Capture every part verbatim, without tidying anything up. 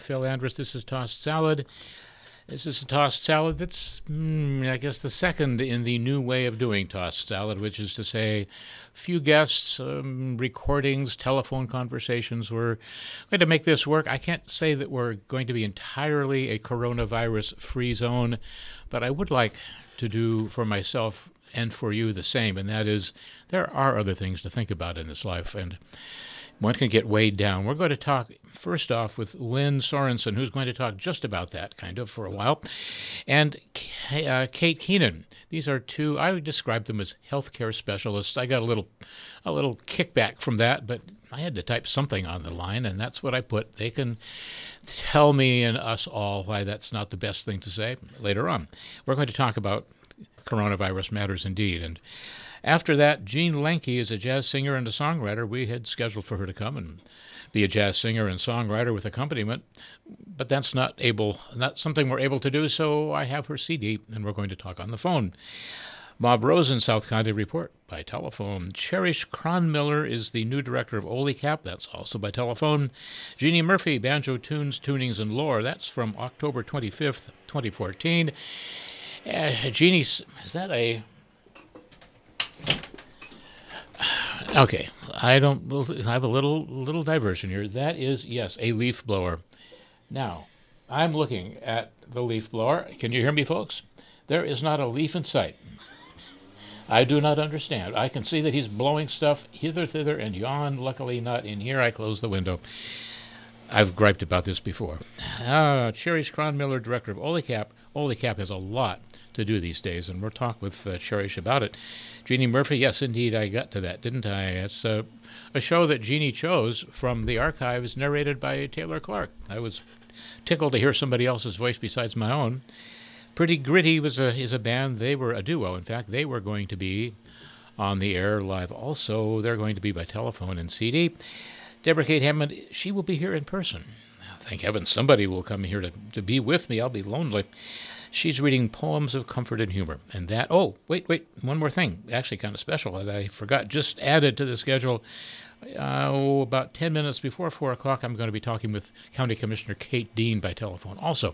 Phil Andrus. This is Tossed Salad. This is a tossed salad that's, mm, I guess, the second in the new way of doing tossed salad, which is to say, few guests, um, recordings, telephone conversations. We're going to make this work. I can't say that we're going to be entirely a coronavirus-free zone, but I would like to do for myself and for you the same, and that is there are other things to think about in this life, and one can get weighed down. We're going to talk first off with Lynn Sorensen, who's going to talk just about that, kind of, for a while, and uh, Kate Keenan. These are two, I would describe them as healthcare specialists. I got a little, a little kickback from that, but I had to type something on the line, and that's what I put. They can tell me and us all why that's not the best thing to say later on. We're going to talk about coronavirus matters indeed, and after that, Jean Lenke is a jazz singer and a songwriter. We had scheduled for her to come and be a jazz singer and songwriter with accompaniment, but that's not able, not something we're able to do, so I have her C D, and we're going to talk on the phone. Bob Rosen, South County Report, by telephone. Cherish Cronmiller is the new director of OLECAP. That's also by telephone. Jeannie Murphy, Banjo Tunes, Tunings, and Lore. That's from October twenty-fifth, twenty fourteen. Uh, Jeannie, is that a... Okay, I don't. I have a little little diversion here. That is, yes, a leaf blower. Now, I'm looking at the leaf blower. Can you hear me, folks? There is not a leaf in sight. I do not understand. I can see that he's blowing stuff hither, thither, and yon. Luckily, not in here. I closed the window. I've griped about this before. Uh, Cherish Cronmiller, director of OLECAP. OLECAP has a lot to do these days, and we'll talk with uh, Cherish about it. Jeannie Murphy, yes, indeed, I got to that, didn't I? It's uh, a show that Jeannie chose from the archives, narrated by Taylor Clark. I was tickled to hear somebody else's voice besides my own. Pretty Gritty was a, is a band. They were a duo. In fact, they were going to be on the air live also. They're going to be by telephone and C D. Deborah Kate Hammond, she will be here in person. Thank heaven somebody will come here to, to be with me. I'll be lonely. She's reading Poems of Comfort and Humor. And that, oh, wait, wait, one more thing, actually kind of special that I forgot, just added to the schedule. Uh, oh, about ten minutes before four o'clock, I'm going to be talking with County Commissioner Kate Dean by telephone also.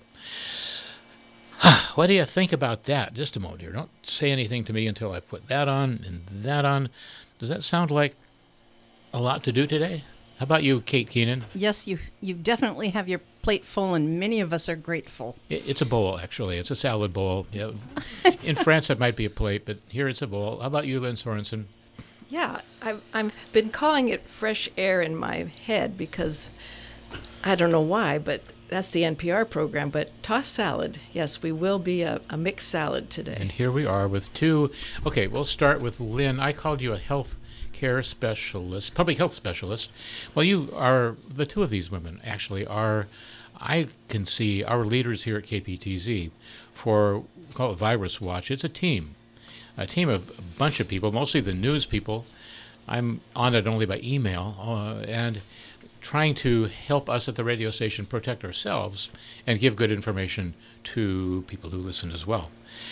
What do you think about that? Just a moment here. Don't say anything to me until I put that on and that on. Does that sound like a lot to do today? How about you, Kate Keenan? Yes, you you definitely have your plate full, and many of us are grateful. It, it's a bowl, actually. It's a salad bowl. Yeah. In France, it might be a plate, but here it's a bowl. How about you, Lynn Sorensen? Yeah, I've, I've been calling it fresh air in my head because I don't know why, but that's the N P R program. But tossed salad, yes, we will be a, a mixed salad today. And here we are with two. Okay, we'll start with Lynn. I called you a health care specialist, public health specialist. Well, you are, the two of these women actually are, I can see, our leaders here at K P T Z for, we call it Virus Watch. It's a team, a team of a bunch of people, mostly the news people. I'm on it only by email, uh, and trying to help us at the radio station protect ourselves and give good information to people who listen as well.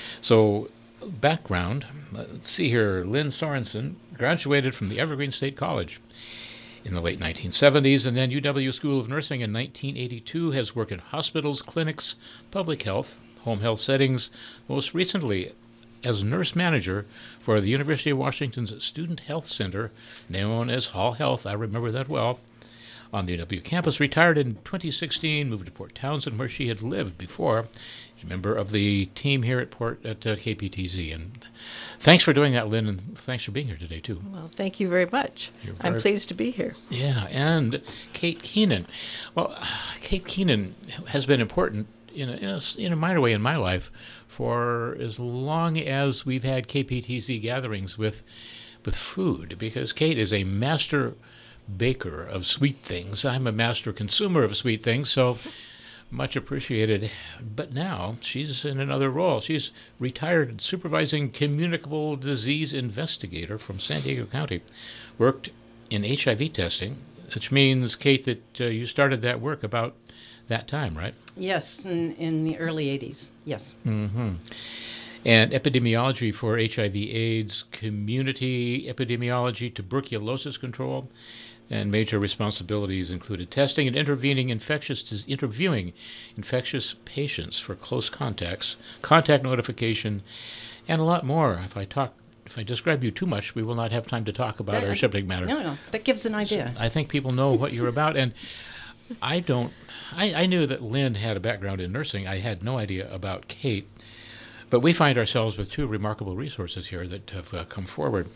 So, background, let's see here. Lynn Sorensen graduated from the Evergreen State College in the late nineteen seventies, and then U W School of Nursing in nineteen eighty-two, has worked in hospitals, clinics, public health, home health settings, most recently as nurse manager for the University of Washington's Student Health Center, known as Hall Health. I remember that well. On the U W campus, retired in twenty sixteen, moved to Port Townsend, where she had lived before. She's a member of the team here at Port at uh, K P T Z. And thanks for doing that, Lynn, and thanks for being here today, too. Well, thank you very much. You're I'm very- pleased to be here. Yeah, and Kate Keenan. Well, Kate Keenan has been important in a, in a, in a minor way in my life for as long as we've had K P T Z gatherings with with food, because Kate is a master baker of sweet things. I'm a master consumer of sweet things, so much appreciated. But now she's in another role. She's retired supervising communicable disease investigator from San Diego County. Worked in H I V testing, which means, Kate, that uh, you started that work about that time, right? Yes, in, in the early eighties, yes. Mm-hmm. And epidemiology for H I V AIDS, community epidemiology, tuberculosis control. And major responsibilities included testing and intervening infectious dis- interviewing infectious patients for close contacts, contact notification, and a lot more. If I talk, if I describe you too much, we will not have time to talk about That- our subject matter. No, no, that gives an idea. I think people know what you're about, and I don't. I, I knew that Lynn had a background in nursing. I had no idea about Kate, but we find ourselves with two remarkable resources here that have uh, come forward.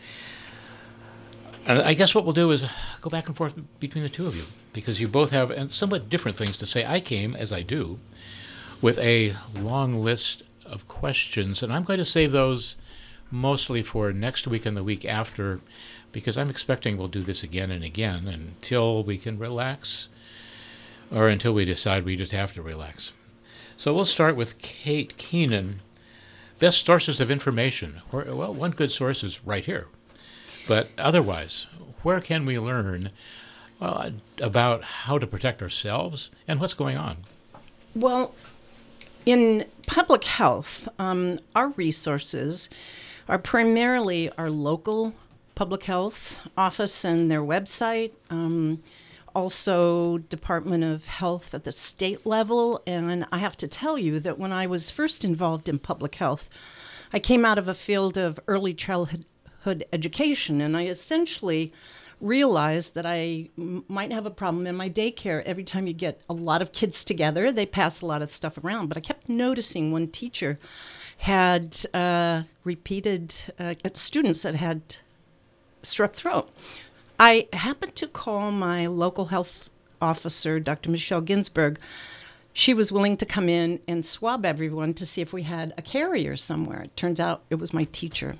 And I guess what we'll do is go back and forth between the two of you, because you both have and somewhat different things to say. I came, as I do, with a long list of questions, and I'm going to save those mostly for next week and the week after, because I'm expecting we'll do this again and again until we can relax, or until we decide we just have to relax. So we'll start with Kate Keenan. Best sources of information. Well, one good source is right here. But otherwise, where can we learn well, about how to protect ourselves and what's going on? Well, in public health, um, our resources are primarily our local public health office and their website, um, also Department of Health at the state level. And I have to tell you that when I was first involved in public health, I came out of a field of early childhood education, and I essentially realized that I m- might have a problem in my daycare. Every time you get a lot of kids together, they pass a lot of stuff around. But I kept noticing one teacher had uh, repeated uh, students that had strep throat. I happened to call my local health officer, Doctor Michelle Ginsburg. She was willing to come in and swab everyone to see if we had a carrier somewhere. It turns out it was my teacher.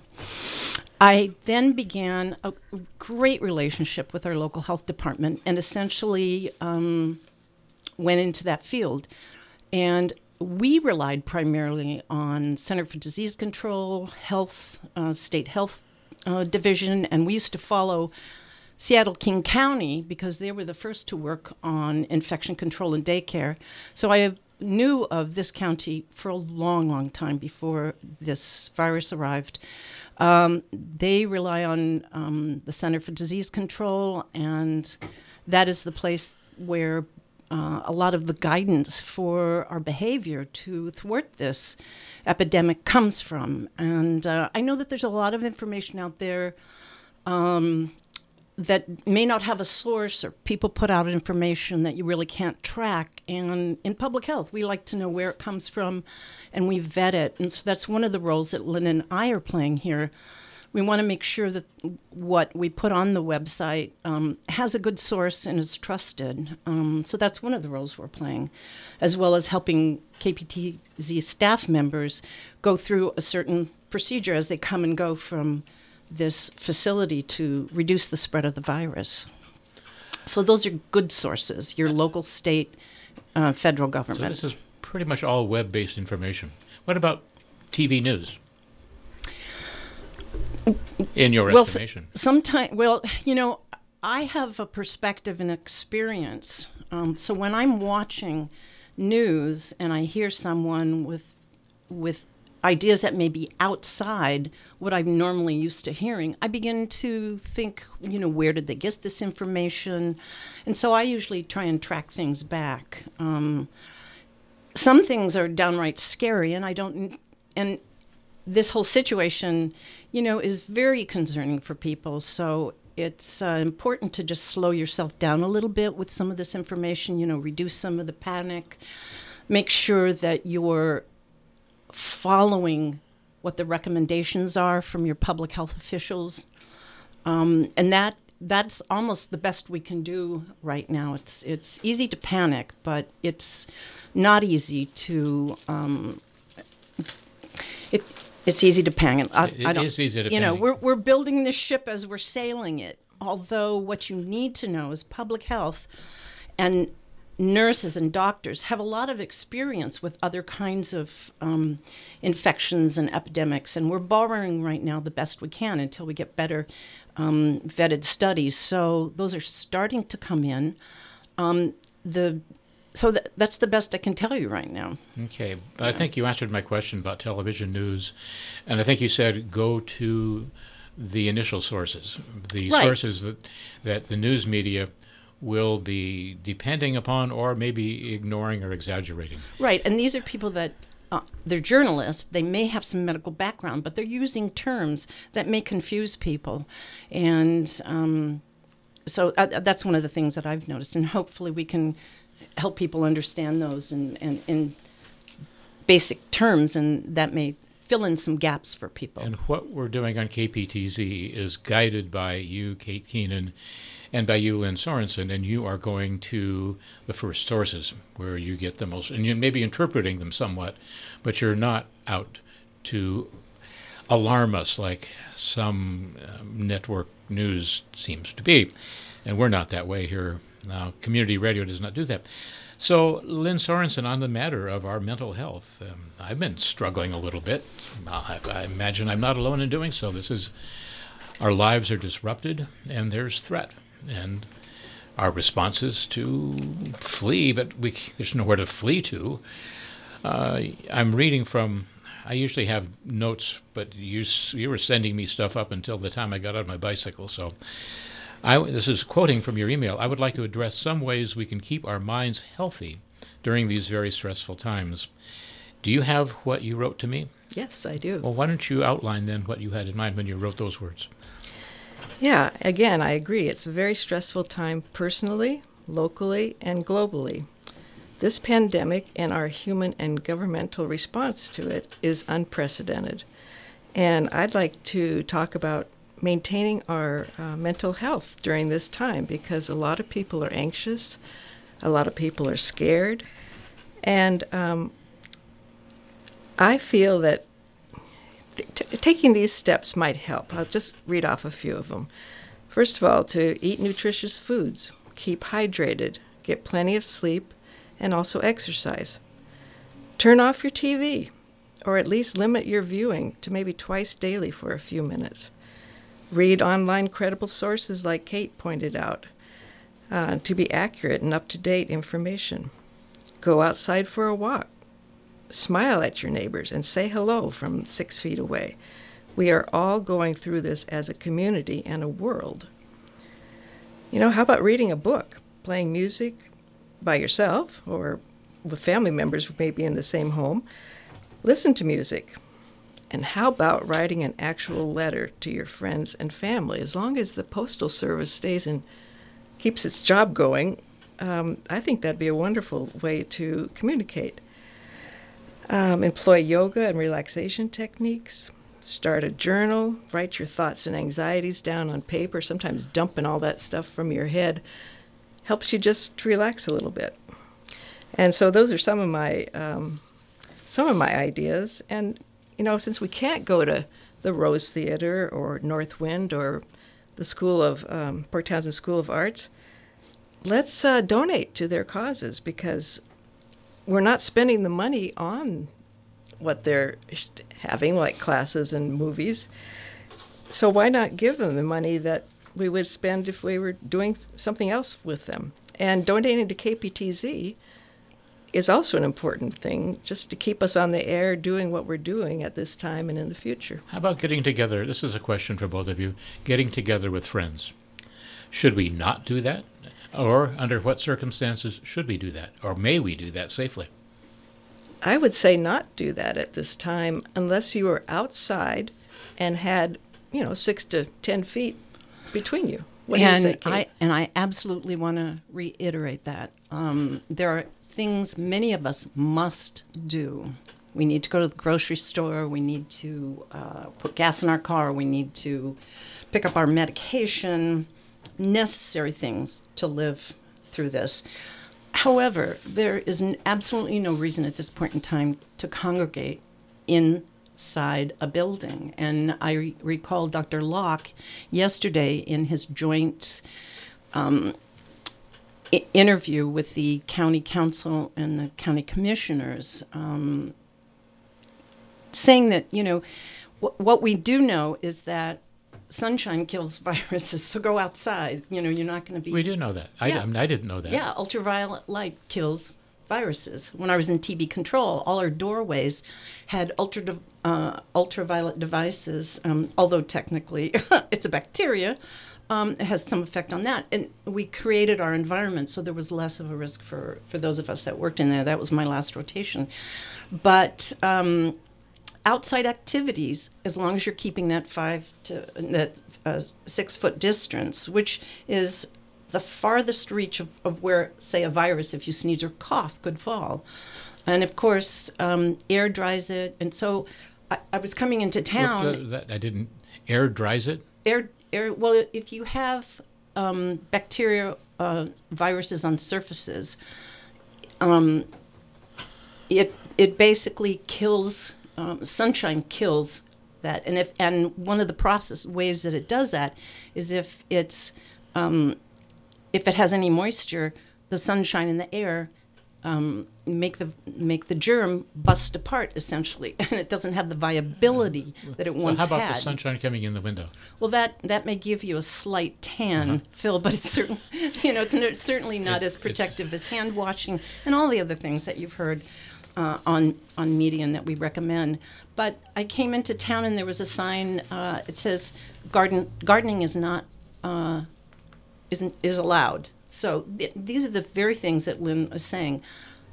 I then began a great relationship with our local health department and essentially um, went into that field. And we relied primarily on Center for Disease Control, Health, uh, State Health uh, Division, and we used to follow Seattle-King County because they were the first to work on infection control in daycare. So I knew of this county for a long, long time before this virus arrived. Um, they rely on um, the Center for Disease Control, and that is the place where uh, a lot of the guidance for our behavior to thwart this epidemic comes from. And uh, I know that there's a lot of information out there um, that may not have a source, or people put out information that you really can't track. And in public health, we like to know where it comes from, and we vet it. And so that's one of the roles that Lynn and I are playing here. We want to make sure that what we put on the website um, has a good source and is trusted. Um, so that's one of the roles we're playing, as well as helping K P T Z staff members go through a certain procedure as they come and go from this facility to reduce the spread of the virus. So those are good sources, your local, state, uh, federal government. So this is pretty much all web-based information. What about T V news? In your well, estimation? S- sometime, well, you know, I have a perspective and experience. Um, so when I'm watching news and I hear someone with with ideas that may be outside what I'm normally used to hearing, I begin to think, you know, where did they get this information? And so I usually try and track things back. Um, some things are downright scary, and I don't, and this whole situation, you know, is very concerning for people. So it's uh, important to just slow yourself down a little bit with some of this information, you know, reduce some of the panic, make sure that you're following what the recommendations are from your public health officials. Um, and that that's almost the best we can do right now. It's it's easy to panic, but it's not easy to um, it it's easy to panic. I, It I don't, is easy to you know, panic. we're we're building this ship as we're sailing it. Although what you need to know is public health and nurses and doctors have a lot of experience with other kinds of um, infections and epidemics, and we're borrowing right now the best we can until we get better um, vetted studies. So those are starting to come in. Um, the so th- that's the best I can tell you right now. Okay. I think you answered my question about television news, and I think you said go to the initial sources, the Right. sources that, that the news media will be depending upon or maybe ignoring or exaggerating. Right, and these are people that uh, they're journalists. They may have some medical background, but they're using terms that may confuse people, and um, so uh, that's one of the things that I've noticed. And hopefully, we can help people understand those in, in, in basic terms, and that may fill in some gaps for people. And what we're doing on K P T Z is guided by you, Kate Keenan, and by you, Lynn Sorensen, and you are going to the first sources where you get the most, and you may be interpreting them somewhat, but you're not out to alarm us like some um, network news seems to be. And we're not that way here. Now, community radio does not do that. So, Lynn Sorensen, on the matter of our mental health, um, I've been struggling a little bit. I, I imagine I'm not alone in doing so. This is, our lives are disrupted, and there's threat. And our response is to flee, but we, there's nowhere to flee to. Uh, I'm reading from, I usually have notes, but you, you were sending me stuff up until the time I got on my bicycle. So I, this is quoting from your email. I would like to address some ways we can keep our minds healthy during these very stressful times. Do you have what you wrote to me? Yes, I do. Well, why don't you outline then what you had in mind when you wrote those words? Yeah, again, I agree. It's a very stressful time personally, locally, and globally. This pandemic and our human and governmental response to it is unprecedented. And I'd like to talk about maintaining our uh, mental health during this time, because a lot of people are anxious, a lot of people are scared, and um, I feel that T- taking these steps might help. I'll just read off a few of them. First of all, to eat nutritious foods, keep hydrated, get plenty of sleep, and also exercise. Turn off your T V, or at least limit your viewing to maybe twice daily for a few minutes. Read online credible sources like Kate pointed out uh, to be accurate and up-to-date information. Go outside for a walk. Smile at your neighbors and say hello from six feet away. We are all going through this as a community and a world. You know, how about reading a book, playing music by yourself or with family members who may be in the same home? Listen to music. And how about writing an actual letter to your friends and family? As long as the Postal Service stays and keeps its job going, um, I think that'd be a wonderful way to communicate. Um, employ yoga and relaxation techniques. Start a journal. Write your thoughts and anxieties down on paper. Sometimes dumping all that stuff from your head helps you just relax a little bit. And so those are some of my um, some of my ideas. And you know, since we can't go to the Rose Theater or Northwind or the School of um, Port Townsend School of Arts, let's uh, donate to their causes, because we're not spending the money on what they're having, like classes and movies. So why not give them the money that we would spend if we were doing something else with them? And donating to K P T Z is also an important thing, just to keep us on the air doing what we're doing at this time and in the future. How about getting together? This is a question for both of you. Getting together with friends. Should we not do that? Or under what circumstances should we do that? Or may we do that safely? I would say not do that at this time unless you were outside and had, you know, six to ten feet between you. What do you and say, Kate? I and I absolutely want to reiterate that um, there are things many of us must do. We need to go to the grocery store. We need to uh, put gas in our car. We need to pick up our medication. Necessary things to live through this. However, there is n- absolutely no reason at this point in time to congregate inside a building. And I re- recall Doctor Locke yesterday in his joint um, I- interview with the county council and the county commissioners, um, saying that, you know, w- what we do know is that sunshine kills viruses, so go outside. You know, you're not going to be... We do know that. I, Yeah. I, mean, I didn't know that. Yeah, ultraviolet light kills viruses. When I was in T B control, all our doorways had ultra uh, ultraviolet devices, um, although technically it's a bacteria. Um, it has some effect on that. And we created our environment so there was less of a risk for, for those of us that worked in there. That was my last rotation. But um, outside activities, as long as you're keeping that five to that uh, six foot distance, which is the farthest reach of, of where, say, a virus, if you sneeze or cough, could fall. And of course, um, air dries it. And so I, I was coming into town. Look, uh, that, I didn't. Air dries it? Air, air. Well, if you have um, bacteria, uh, viruses on surfaces, um, it it basically kills. Um, sunshine kills that, and if and one of the process ways that it does that is if it's um, if it has any moisture, the sunshine and the air um, make the make the germ bust apart essentially, and it doesn't have the viability that it So once how about had. the sunshine coming in the window? Well, that that may give you a slight tan, Uh-huh. Phil, but it's certainly you know it's, no, it's certainly not It- as it's- protective as hand washing and all the other things that you've heard uh, on on media and that we recommend. But I came into town and there was a sign. Uh, it says garden gardening is not uh, isn't is allowed. So th- these are the very things that Lynn is saying.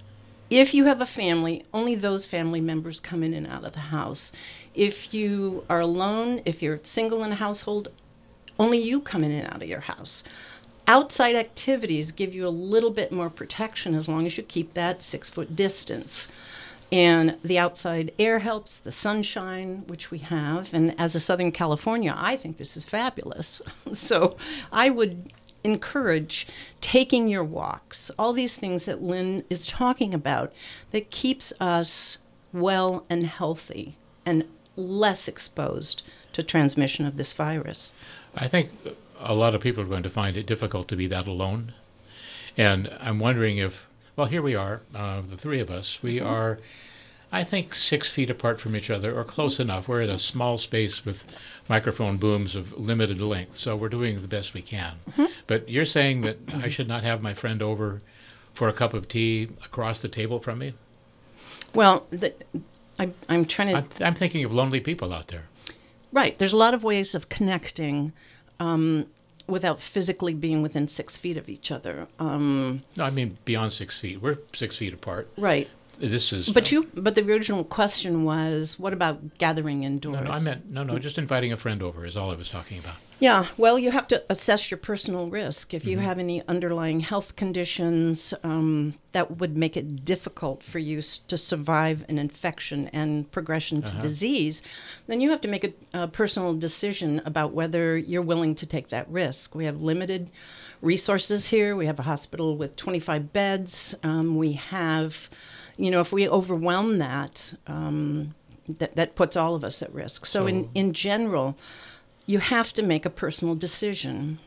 If you have a family, only those family members come in and out of the house. If you are alone, if you're single in a household, only you come in and out of your house. Outside activities give you a little bit more protection as long as you keep that six foot distance. And the outside air helps, the sunshine, which we have. And as a Southern California, I think this is fabulous. So I would encourage taking your walks, all these things that Lynn is talking about that keeps us well and healthy and less exposed to transmission of this virus. I think a lot of people are going to find it difficult to be that alone. And I'm wondering if, well, here we are, uh, the three of us. We mm-hmm. are, I think, six feet apart from each other, or close enough. We're in a small space with microphone booms of limited length, so we're doing the best we can. Mm-hmm. But you're saying that I should not have my friend over for a cup of tea across the table from me? Well, the, I, I'm trying to... I'm, I'm thinking of lonely people out there. Right. There's a lot of ways of connecting um, without physically being within six feet of each other. Um, No, I mean beyond six feet. We're six feet apart. right. This is... But you. But the original question was, what about gathering indoors? No, no, I meant, no, no, just inviting a friend over is all I was talking about. Yeah, well, you have to assess your personal risk. If you Mhm. have any underlying health conditions um, that would make it difficult for you s- to survive an infection and progression to Uh-huh. disease, then you have to make a, a personal decision about whether you're willing to take that risk. We have limited resources here. We have a hospital with twenty-five beds. Um, we have, you know, if we overwhelm that, um, that, that puts all of us at risk. So, So- in, in general, you have to make a personal decision,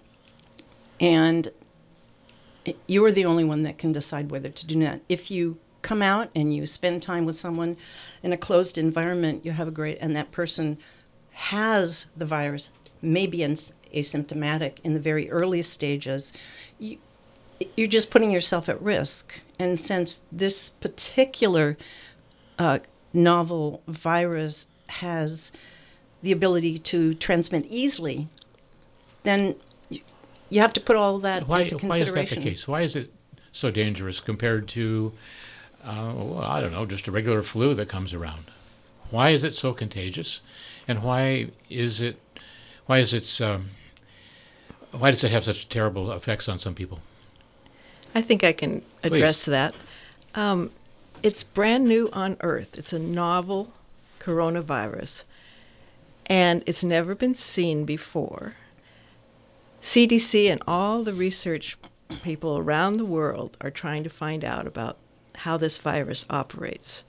and you are the only one that can decide whether to do that. If you come out and you spend time with someone in a closed environment, you have a great, and that person has the virus, maybe as- asymptomatic in the very earliest stages, you, you're just putting yourself at risk. And since this particular uh, novel virus has the ability to transmit easily, then you, you have to put all that Why, into why is consideration. that the case? Why is it so dangerous compared to, uh, well, I don't know, just a regular flu that comes around? Why is it so contagious? And why is it, why is its, um, why does it have such terrible effects on some people? I think I can address that. Um, it's brand new on Earth. It's a novel coronavirus, and it's never been seen before. C D C and all the research people around the world are trying to find out about how this virus operates.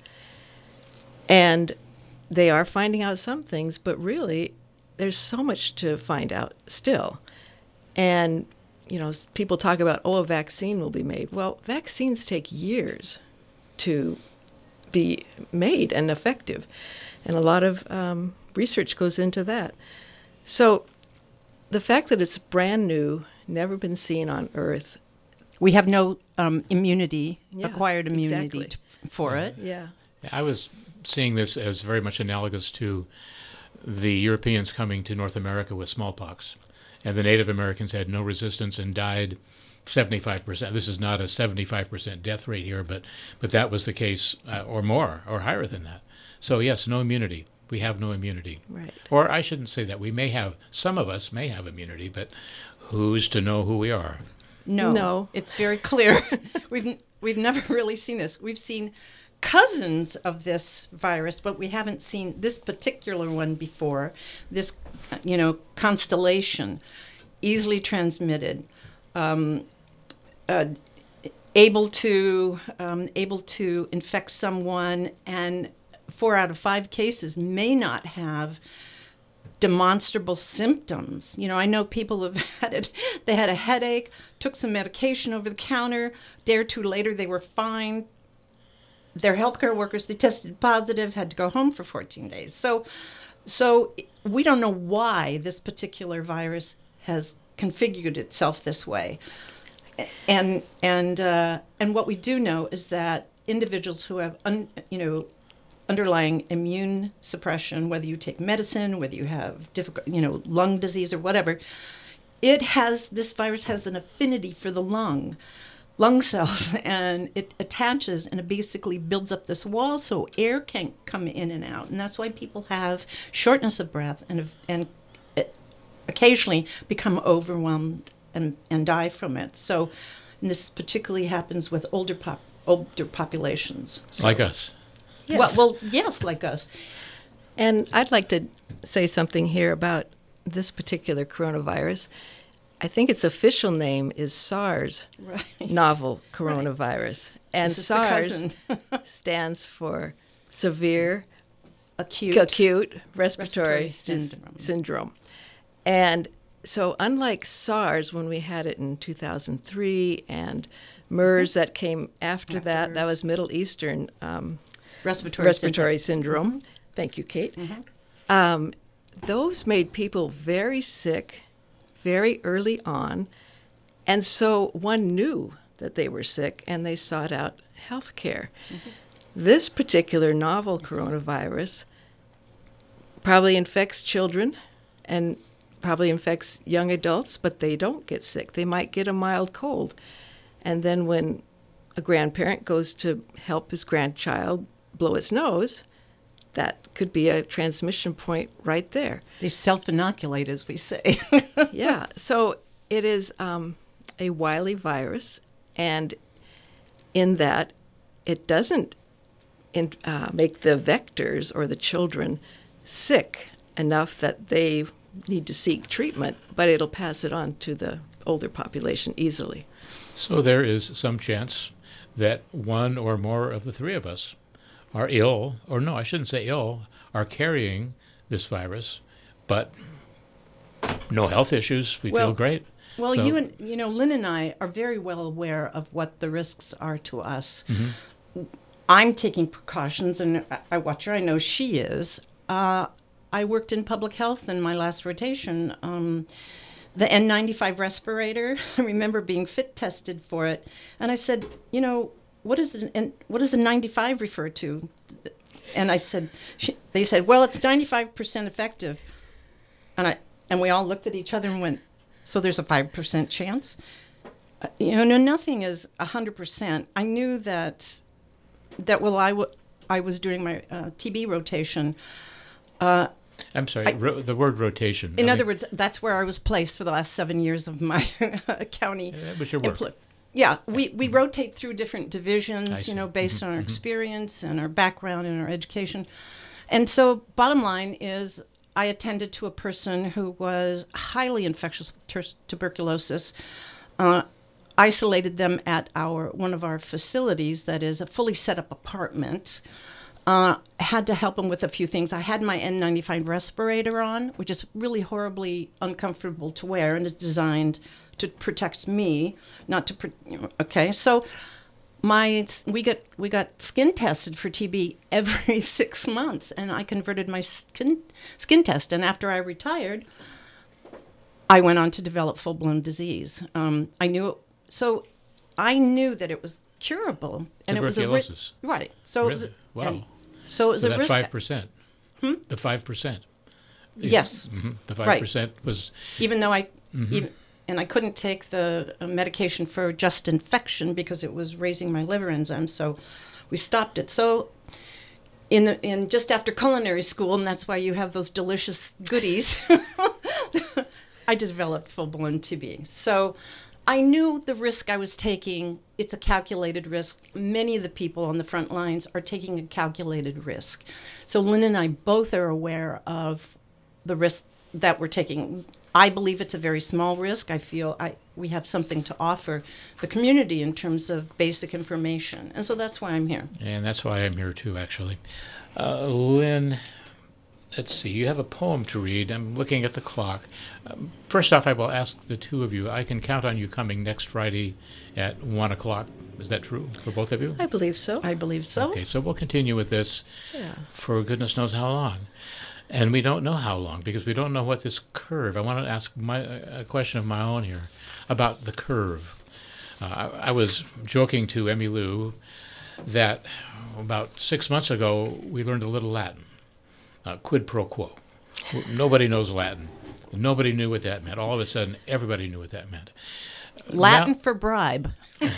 And they are finding out some things, but really, there's so much to find out still. And you know, people talk about, oh, a vaccine will be made. Well, vaccines take years to be made and effective. And a lot of um, research goes into that. So the fact that it's brand new, never been seen on Earth, we have no um, immunity, Yeah, acquired immunity exactly. t- for it. Yeah. I was seeing this as very much analogous to the Europeans coming to North America with smallpox, and the Native Americans had no resistance and died seventy-five percent. This is not a seventy-five percent death rate here, but but that was the case, uh, or more, or higher than that. So yes, no immunity. We have no immunity. Right. Or I shouldn't say that. We may have, some of us may have immunity, but who's to know who we are? No, No. it's very clear. we've we've never really seen this. We've seen cousins of this virus, but we haven't seen this particular one before. This, you know, constellation, easily transmitted, um, uh, able to um, able to infect someone, and four out of five cases may not have demonstrable symptoms. You know, I know people have had it. They had a headache, took some medication over the counter. A day or two later, they were fine. Their healthcare workers, they tested positive, had to go home for fourteen days. So, so we don't know why this particular virus has configured itself this way. And and uh, and what we do know is that individuals who have, un, you know, underlying immune suppression, whether you take medicine, whether you have difficult, you know, lung disease or whatever, it has, this virus has an affinity for the lung, lung cells, and it attaches and it basically builds up this wall so air can't come in and out. And that's why people have shortness of breath and and occasionally become overwhelmed and, and die from it. So, and this particularly happens with older pop, older populations. So, Like us. Yes. Well, well, yes, like us. And I'd like to say something here about this particular coronavirus. I think its official name is SARS, Right. novel coronavirus. And This is the SARS cousin. stands for severe Acute. acute respiratory, Respiratory syndrome. syndrome. syndrome. And so unlike SARS, when we had it in two thousand three, and MERS that came after that, that Afterwards. was Middle Eastern um, Respiratory, respiratory syndrome. syndrome. Thank you, Kate. Um, those made people very sick very early on. And so one knew that they were sick and they sought out health care. This particular novel coronavirus probably infects children and probably infects young adults, but they don't get sick. They might get a mild cold. And then when a grandparent goes to help his grandchild blow its nose, that could be a transmission point right there. They self-inoculate, as we say. Yeah, so it is um, a wily virus, and in that it doesn't in, uh, make the vectors or the children sick enough that they need to seek treatment, but it'll pass it on to the older population easily. So there is some chance that one or more of the three of us are ill, or no, I shouldn't say ill, are carrying this virus, but no health issues. We Well, feel great. Well, So- you and you know, Lynn and I are very well aware of what the risks are to us. I'm taking precautions, and I- I watch her. I know she is. Uh, I worked in public health in my last rotation. Um, the N ninety-five respirator. I remember being fit tested for it, and I said, you know, what is the and what does the ninety-five refer to? And I said, she, they said, well, it's ninety-five percent effective, and I and we all looked at each other and went, so there's a five percent chance? Uh, you know, no, nothing is one hundred percent. I knew that, that while I, w- I was doing my uh, T B rotation, uh, I'm sorry, ro- the word rotation. in I other mean, words, that's where I was placed for the last seven years of my county. that was your work. employ- Yeah, we, we rotate through different divisions, I you know, see. based on our experience and our background and our education. And so, bottom line is, I attended to a person who was highly infectious with tur- tuberculosis. Uh, isolated them at our one of our facilities that is a fully set up apartment. Uh, had to help him with a few things. I had my N ninety-five respirator on, which is really horribly uncomfortable to wear, and it's designed to protect me, not to. Pro- you know, okay, so my we got we got skin tested for T B every six months, and I converted my skin skin test. And after I retired, I went on to develop full blown disease. Um, I knew it, so. I knew that it was curable, and it was a ri- Tuberculosis. right. So it was, Really? Wow. and so it was So a that risk. five percent. The five percent. Yes, hmm The five Right. percent was. even though I, even, and I couldn't take the uh, medication for just infection because it was raising my liver enzymes. So we stopped it. So in the in just after culinary school, and that's why you have those delicious goodies, I developed full blown T B. So I knew the risk I was taking. It's a calculated risk. Many of the people on the front lines are taking a calculated risk. So Lynn and I both are aware of the risk that we're taking. I believe it's a very small risk. I feel I we have something to offer the community in terms of basic information. And so that's why I'm here. And that's why I'm here too, actually. Uh, Lynn, let's see, you have a poem to read. I'm looking at the clock. Um, first off, I will ask the two of you, I can count on you coming next Friday at one o'clock. Is that true for both of you? I believe so. I believe so. Okay, so we'll continue with this Yeah. for goodness knows how long. And we don't know how long because we don't know what this curve. I want to ask my, a question of my own here about the curve. Uh, I, I was joking to Emmy Lou that about six months ago we learned a little Latin, uh, quid pro quo. Nobody knows Latin. Nobody knew what that meant. All of a sudden, everybody knew what that meant. Latin Now- for bribe.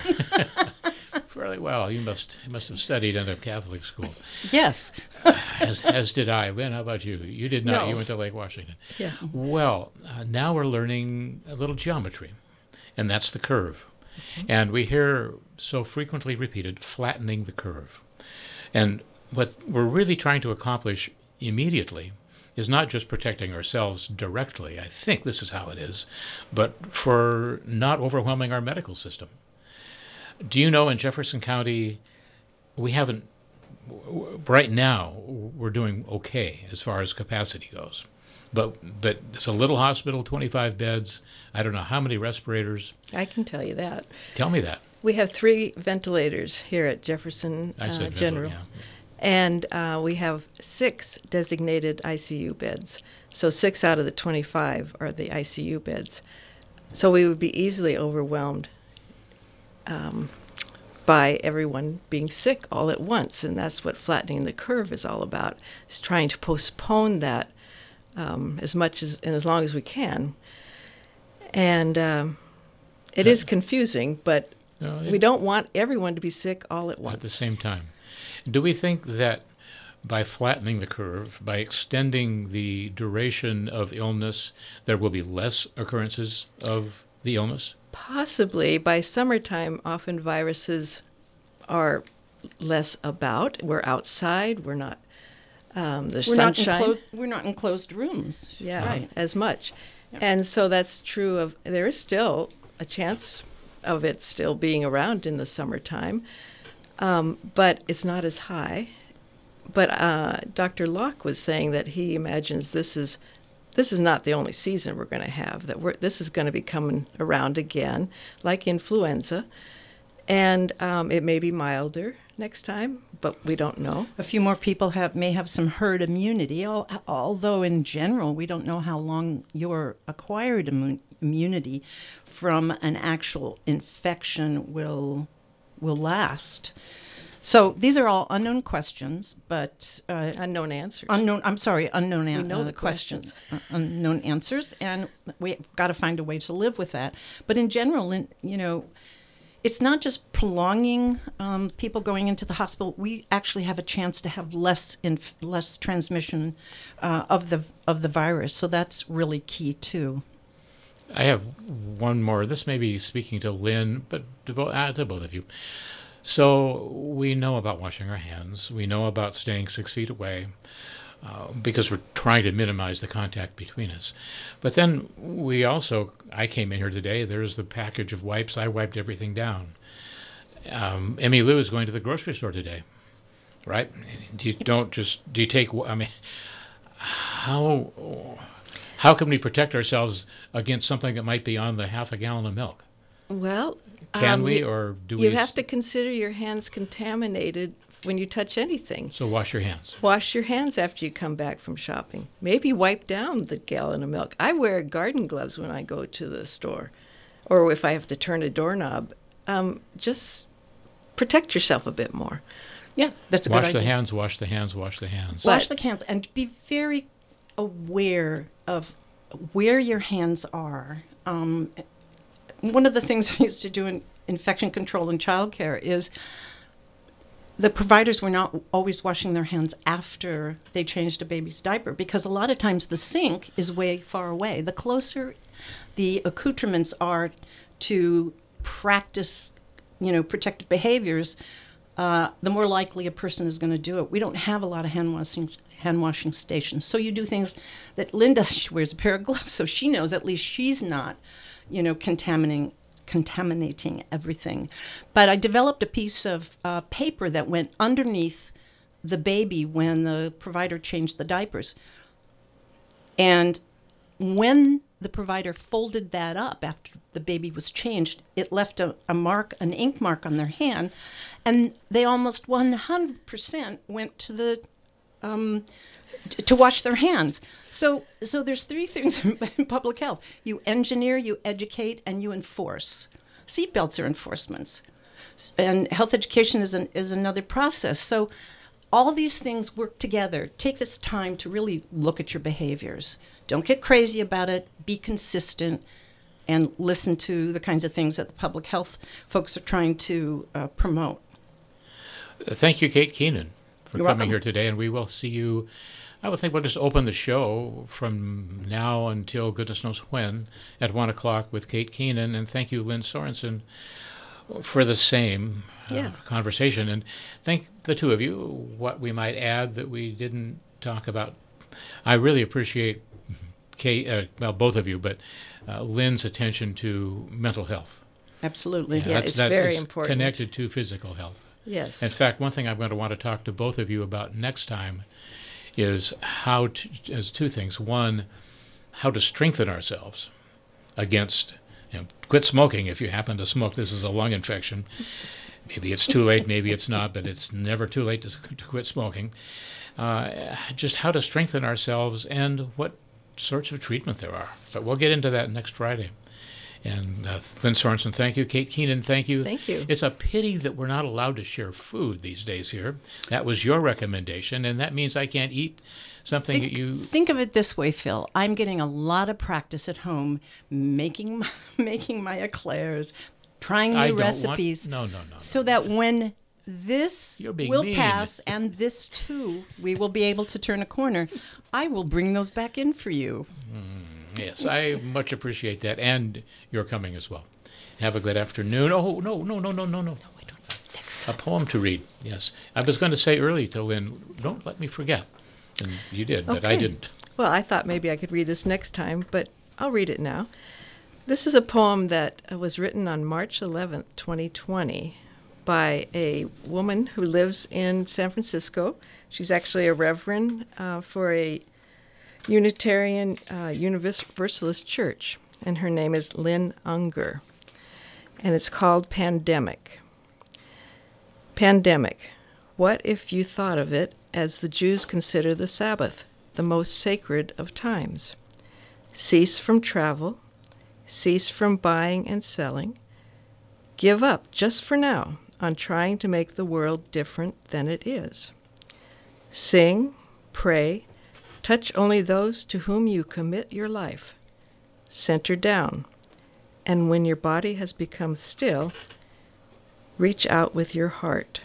Fairly well. You must you must have studied in a Catholic school, Yes. as as did I. Lynn, how about you? You did not. No. You went to Lake Washington. Yeah. Well, uh, now we're learning a little geometry, and that's the curve. And we hear so frequently repeated, flattening the curve. And what we're really trying to accomplish immediately is not just protecting ourselves directly, I think this is how it is, but for not overwhelming our medical system. Do you know in Jefferson County, we haven't, w- w- right now, we're doing okay as far as capacity goes. But but it's a little hospital, twenty-five beds. I don't know how many respirators. I can tell you that. Tell me that. We have three ventilators here at Jefferson I uh, said General. ventilator, And uh, we have six designated I C U beds. So six out of the twenty-five are the I C U beds. So we would be easily overwhelmed um, by everyone being sick all at once. And that's what flattening the curve is all about, is trying to postpone that um, as much as and as long as we can. And um, it is confusing, but No, it- we don't want everyone to be sick all at once. At the same time. Do we think that by flattening the curve, by extending the duration of illness, there will be less occurrences of the illness? Possibly. By summertime, often viruses are less about. We're outside. We're not. Um, there's We're not, sunshine. enclo- we're not in closed rooms. yeah, Right. as much. And so that's true of. There is still a chance of it still being around in the summertime, um, but it's not as high. But uh, Doctor Locke was saying that he imagines this is this is not the only season we're going to have. That we're, this is going to be coming around again, like influenza, and um, it may be milder next time, but we don't know. A few more people have may have some herd immunity, al- although in general we don't know how long your acquired immu- immunity from an actual infection will will last. So these are all unknown questions, but uh, Unknown answers. unknown. I'm sorry, unknown an- We know uh, the questions, uh, unknown answers, and we've got to find a way to live with that. But in general, in, you know, it's not just prolonging um, people going into the hospital. We actually have a chance to have less inf- less transmission uh, of the of the virus. So that's really key too. I have one more. This may be speaking to Lynn, but to, bo- uh, to both of you. So we know about washing our hands. We know about staying six feet away uh, because we're trying to minimize the contact between us. But then we also, I came in here today, there's the package of wipes. I wiped everything down. Um, Emmy Lou is going to the grocery store today, right? Do you don't just, do you take, I mean, how, how can we protect ourselves against something that might be on the half a gallon of milk? Well, Can um, we, you, or do you we? have to consider your hands contaminated when you touch anything. So wash your hands. Wash your hands after you come back from shopping. Maybe wipe down the gallon of milk. I wear garden gloves when I go to the store, or if I have to turn a doorknob um, just protect yourself a bit more. Yeah, that's a Wash good idea. the hands, wash the hands, wash the hands. Wash But- the hands and be very aware of where your hands are. Um, one of the things I used to do in infection control and childcare is the providers were not always washing their hands after they changed a baby's diaper, because a lot of times the sink is way far away. The closer the accoutrements are to practice, you know, protective behaviors, uh, the more likely a person is going to do it. We don't have a lot of hand washing hand washing stations, so you do things that Linda, she wears a pair of gloves, so she knows at least she's not, you know, contaminating contaminating everything. But I developed a piece of uh, paper that went underneath the baby when the provider changed the diapers. And when the provider folded that up after the baby was changed, it left a, a mark, an ink mark on their hand, and they almost one hundred percent went to the um, t- to wash their hands. So, so there's three things in public health: you engineer, you educate, and you enforce. Seatbelts are enforcements, and health education is an, is another process. So, all these things work together. Take this time to really look at your behaviors. Don't get crazy about it. Be consistent, and listen to the kinds of things that the public health folks are trying to uh, promote. Uh, Thank you, Kate Keenan, for You're coming welcome. here today, and we will see you. I would think we'll just open the show from now until goodness knows when at one o'clock with Kate Keenan, and thank you, Lynn Sorensen, for the same uh, Yeah. conversation. And thank the two of you. What we might add that we didn't talk about, I really appreciate Kate, uh, well, both of you, but uh, Lynn's attention to mental health. Absolutely. Yeah, it's that very is important. connected to physical health. Yes. In fact, one thing I'm going to want to talk to both of you about next time is how to, as two things. One, how to strengthen ourselves against, you know, quit smoking if you happen to smoke. This is a lung infection. Maybe it's too late, maybe it's not, but it's never too late to, to quit smoking. Uh, just how to strengthen ourselves and what sorts of treatment there are. But we'll get into that next Friday. And uh, Lynn Sorensen, thank you. Kate Keenan, thank you. Thank you. It's a pity that we're not allowed to share food these days here. That was your recommendation, and that means I can't eat something Think, that you... think of it this way, Phil. I'm getting a lot of practice at home making my, making my eclairs, trying new I don't recipes, Want, no, no, no. so no. that when this You're being will mean. pass and this too, we will be able to turn a corner, I will bring those back in for you. Yes, I much appreciate that, and your coming as well. Have a good afternoon. Oh, no, no, no, no, no, no. A poem to read, yes. I was going to say early to Lynn, don't let me forget. And you did, but I Okay. didn't. Well, I thought maybe I could read this next time, but I'll read it now. This is a poem that uh, was written on March eleventh, twenty twenty, by a woman who lives in San Francisco. She's actually a reverend uh, for a Unitarian uh, Universalist church, and her name is Lynn Unger, and it's called Pandemic. Pandemic. What if you thought of it as the Jews consider the Sabbath, the most sacred of times? Cease from travel, cease from buying and selling, give up, just for now, on trying to make the world different than it is. Sing, pray, touch only those to whom you commit your life. Center down, and when your body has become still, reach out with your heart.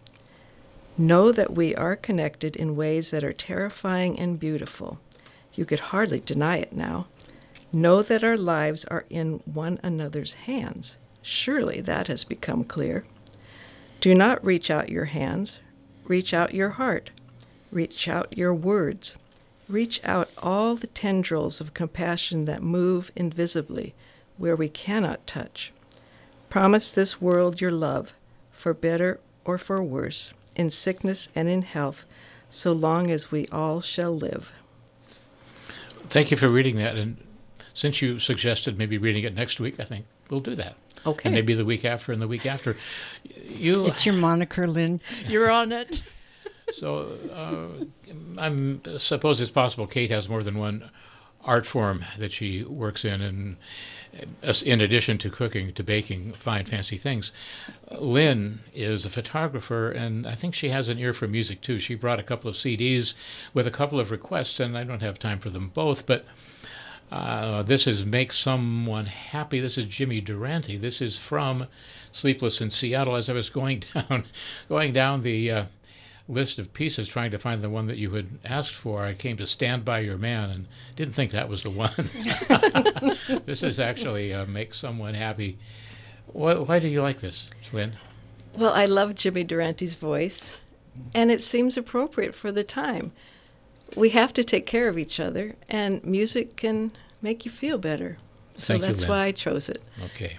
Know that we are connected in ways that are terrifying and beautiful. You could hardly deny it now. Know that our lives are in one another's hands. Surely that has become clear. Do not reach out your hands. Reach out your heart. Reach out your words. Reach out all the tendrils of compassion that move invisibly where we cannot touch. Promise this world your love, for better or for worse, in sickness and in health, so long as we all shall live. Thank you for reading that. And since you suggested maybe reading it next week, I think we'll do that. Okay. And maybe the week after and the week after. You, It's your moniker, Lynn. You're on it. So uh, I'm suppose it's possible Kate has more than one art form that she works in, and uh, in addition to cooking, to baking fine, fancy things. Lynn is a photographer, and I think she has an ear for music too. She brought a couple of C Ds with a couple of requests, and I don't have time for them both, but uh, this is Make Someone Happy. This is Jimmy Durante. This is from Sleepless in Seattle. As I was going down, going down the uh, list of pieces, trying to find the one that you had asked for, I came to Stand By Your Man and didn't think that was the one. This is actually uh, Make Someone Happy. Why, why do you like this, Lynn? Well, I love Jimmy Durante's voice, and it seems appropriate for the time. We have to take care of each other, and music can make you feel better. So Thank you, that's Lynn. why I chose it. Okay.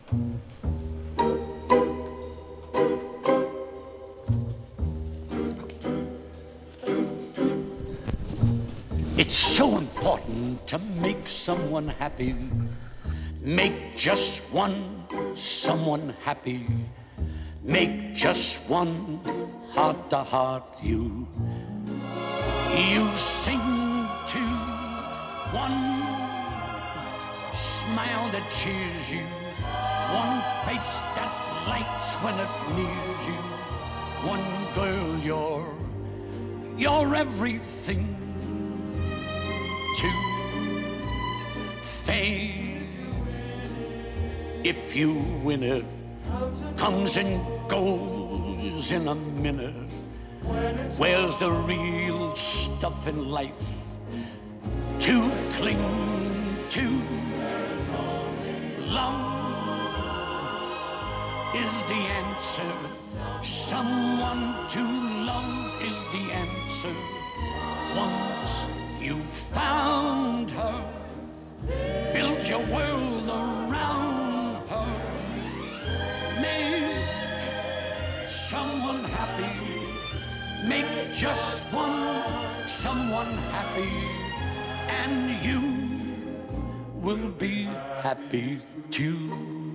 It's so important to make someone happy. Make just one someone happy. Make just one heart-to-heart you. You sing to one smile that cheers you, one face that lights when it nears you, one girl you're, you're everything to fame. If you win it, comes and goes in a minute. Where's the real stuff in life to cling to? Love is the answer. Someone to love is the answer. Once you've found her, build your world around her. Make someone happy. Make just one someone happy, and you will be happy too.